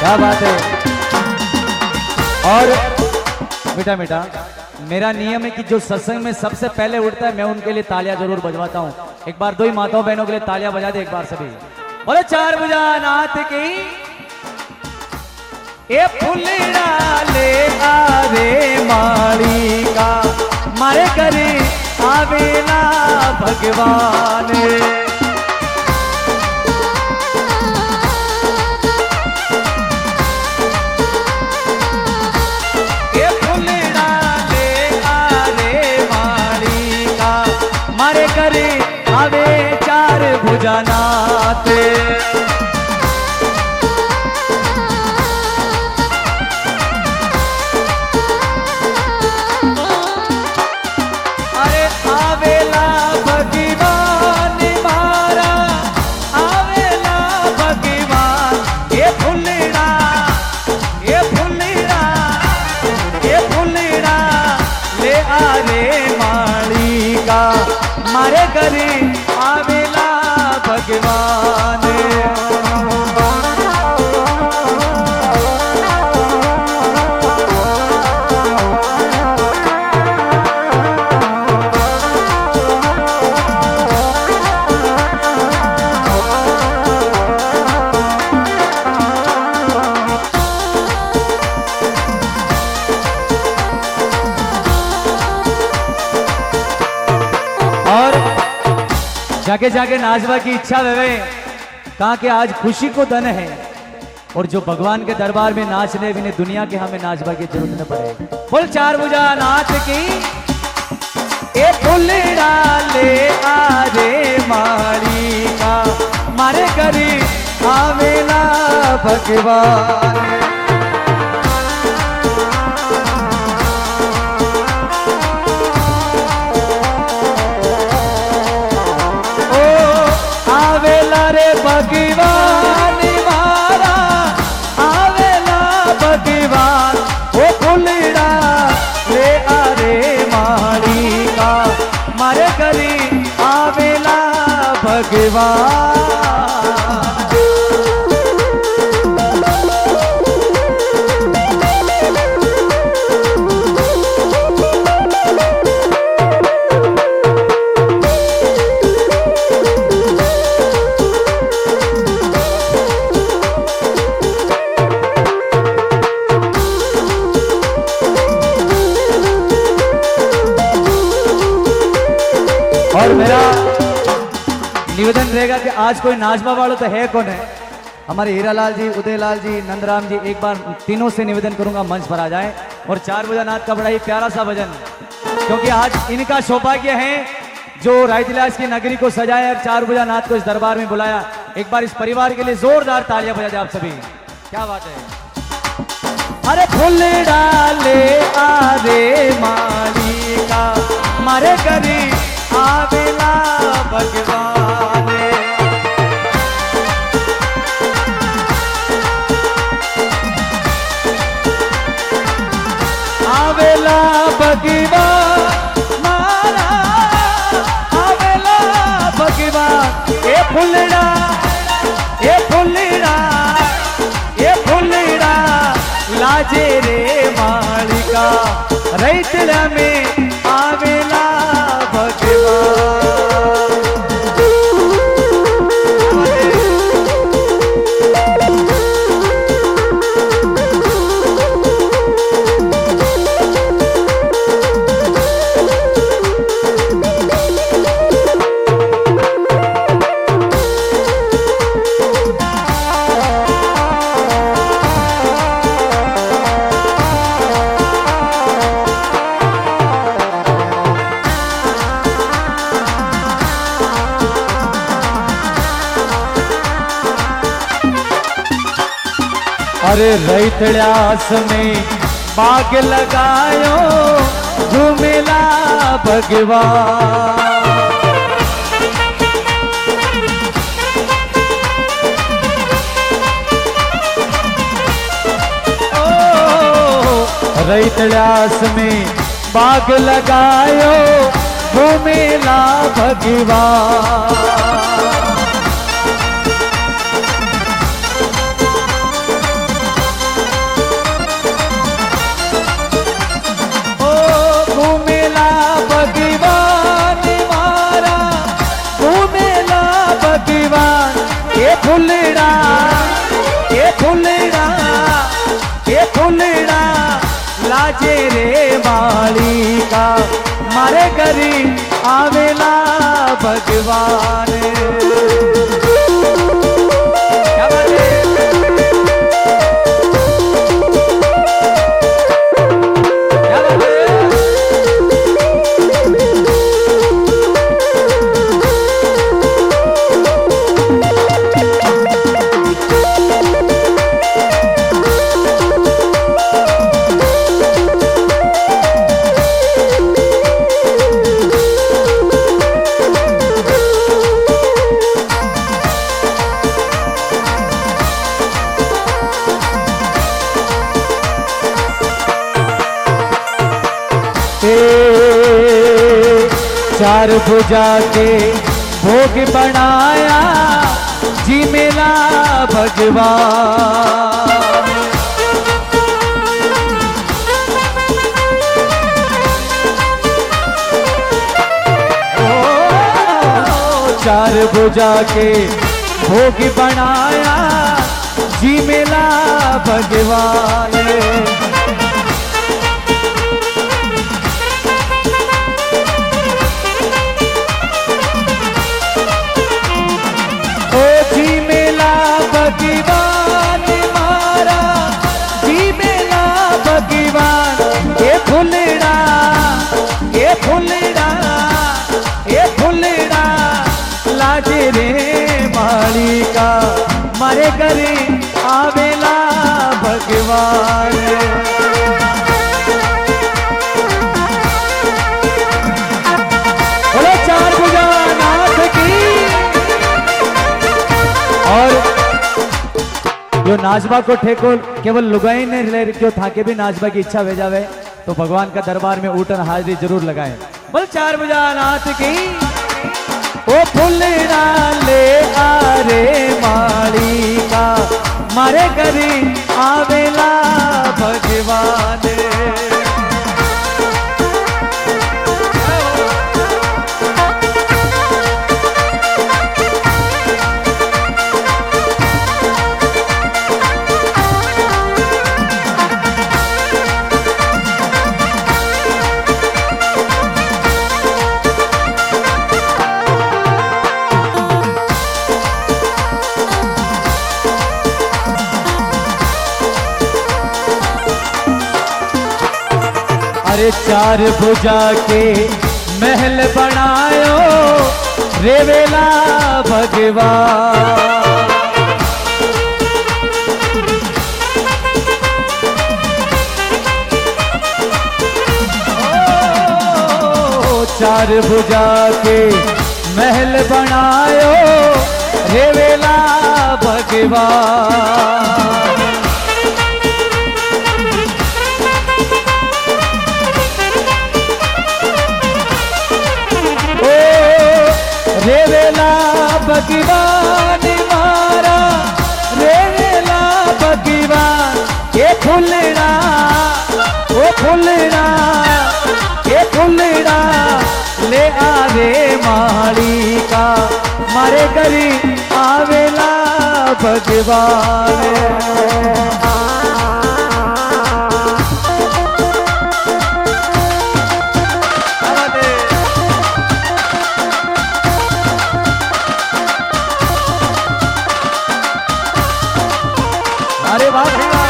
क्या बात है। और बेटा बेटा मेरा नियम है कि जो सत्संग में सबसे पहले उठता है मैं उनके लिए तालियां जरूर बजवाता हूं। एक बार दो ही माताओं बहनों के लिए तालियां बजा दे एक बार सभी। बोले चार भुजा नाथ की ए फुलड़ा ले आवे माली का मारे करे आवेला भगवान। ए फुलड़ा ले आवे माली का मारे करे आवे चार भुजा नाथ। मारे करे आवेला भगवान। जाके जाके नाचवा की इच्छा वे कहा कि आज खुशी को धन है और जो भगवान के दरबार में नाचने भी दुनिया के हमें नाचवा की जरूरत न पड़े। बोल चार भुजा नाच की ए फुलड़ा ले आरे माली का मारे करी आवेला भगवान। भगवान मारा आवेला भगवान ओ फुलड़ा ले आरे माली का मारे करी आवेला भगवान। और मेरा निवेदन रहेगा कि आज कोई नाचवा वालों तो है कौन है। हमारे हीरालाल जी, उदयलाल जी, नंदराम जी, एक बार तीनों से निवेदन करूंगा मंच पर आ जाए। और चार भुजा नाथ का बड़ा ही प्यारा सा भजन, क्योंकि आज इनका सौभाग्य है जो रायतिलास की नगरी को सजाया और चार भुजा नाथ को इस दरबार में बुलाया। एक बार इस परिवार के लिए जोरदार तालियां बजा जाए आप सभी। क्या बात है। अरे फुलड़ा ले आरे माली का मारे करी आवेला भगवान। आवेला भगवान मारा आवेला भगवान। ए फुलड़ा ए फुलड़ा ए फुलड़ा लाजे रे मालिका रैतड़ा में आवेला भगवान। अरे रैतड़ास में बाग लगायो झूमेला भगवान। रैतड़ास में बाग लगायो झूमेला भगवान। मारे करी आवेला भगवान। क्या बात है? क्या बात है? चार भुजा के भोग बनाया जी मेला भगवान। ओ चार भुजा के भोग बनाया जी मेला भगवान। भगवान मारा जी मेला भगवान। ये फुलड़ा ये फुलड़ा ये फुलड़ा लाजे रे माली का मारे करे आवेला भगवान। बोलो चार भुजा नाथ की। और जो नाचबा को ठेको केवल लुगाई ने जो थाके भी नाचबा की इच्छा भेजावे तो भगवान का दरबार में ऊटन हाजिरी जरूर लगाए। बोल चार भुजा नाथ की। ओ फुलड़ा ले आरे माली का मारे करी आवेला भगवान। अरे चार भुजा के महल बनायो रेवेला भगवान। चार भुजा के महल बनायो रेवेला भगवान। रेवेला भगवान मारा रेवेला भगवान। ये फुलड़ा ओ फुलड़ा ये फुलड़ा ले आवे माली का मारे करी आवेला भगवान। अरे वाह भैया।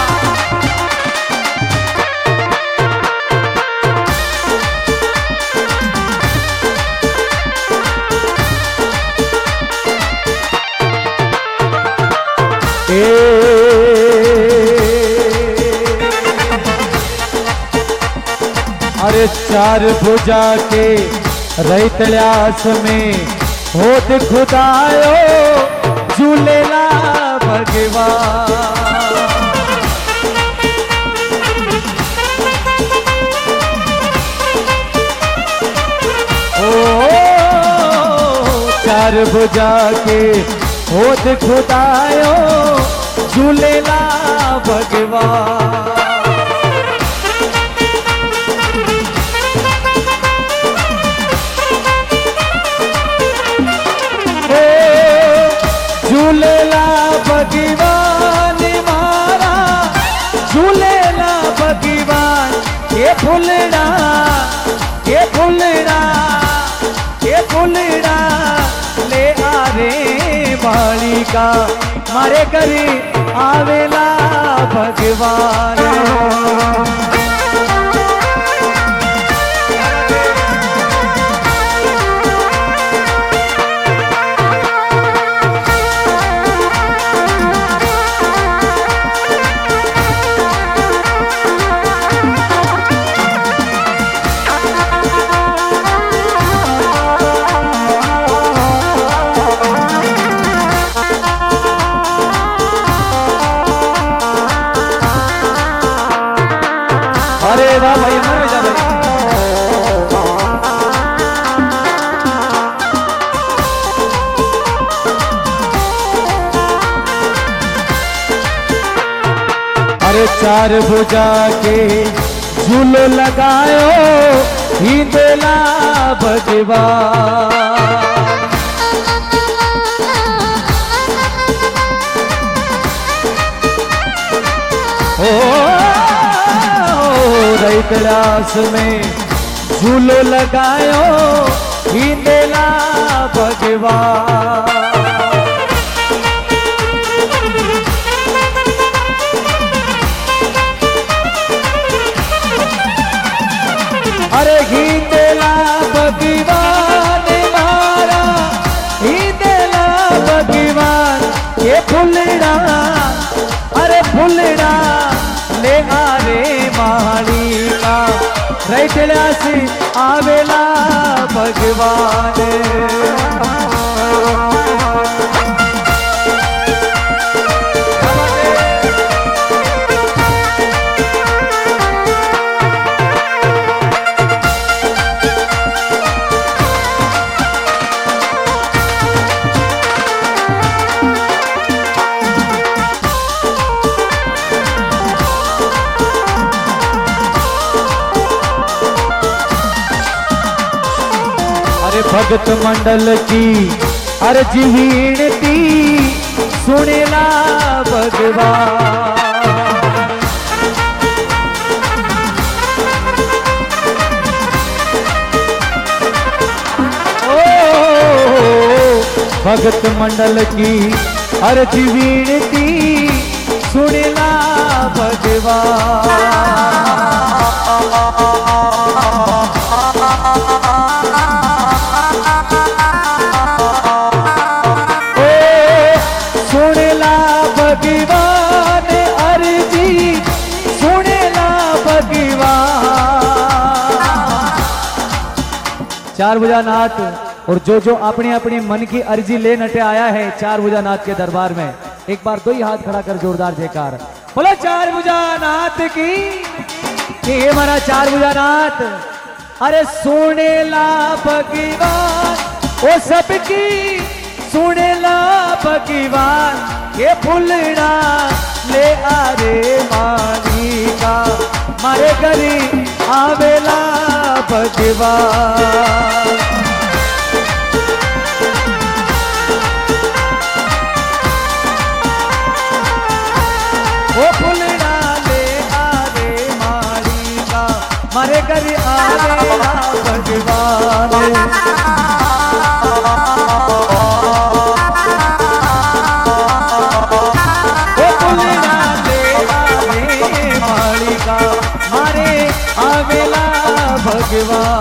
अरे चार भुजा के रैतल्यास में होत खुदायो झूलेला भगवान। चार भुजा के होत खुदायो झूलेला भगवान। झूलेला भगवान मारा झूलेला भगवान। ये फुलड़ा मालिका मारे करी आवेला भगवान। अरे वाह भाई, मर जा भाई। अरे चार भुजा के झूलो लगायो ही देला भगवान। रैतरास में झूलो लगायो ही देला भगवान। अरे ही देला भगवान मारा, ही देला भगवान। ये फुलड़ा, अरे फुलड़ा ले आ रे मालिका रैतरासी आवेला भगवान। अरे भगत मंडल की अर्जी विनती सुनेला भगवान। भगत मंडल की अर्जी विनती सुनेला भगवान। सुनेला भगवान अर्जी, सुनेला भगवान। चार भुजानाथ और जो अपने अपने मन की अर्जी ले नटे आया है चार भुजानाथ के दरबार में, एक बार दो ही हाथ खड़ा कर जोरदार जयकार बोलो चार भुजानाथ की। ये हमारा चार भुजानाथ। अरे सुनेला भगवान वो सबकी, सुनेला भगवान। ये फुलड़ा ले आ रे मालिका मारे करी आवेला भगवान। वो फुलड़ा ले आ रे मालिका मारे करी आवेला भगवान। मारे आवेला भगवान।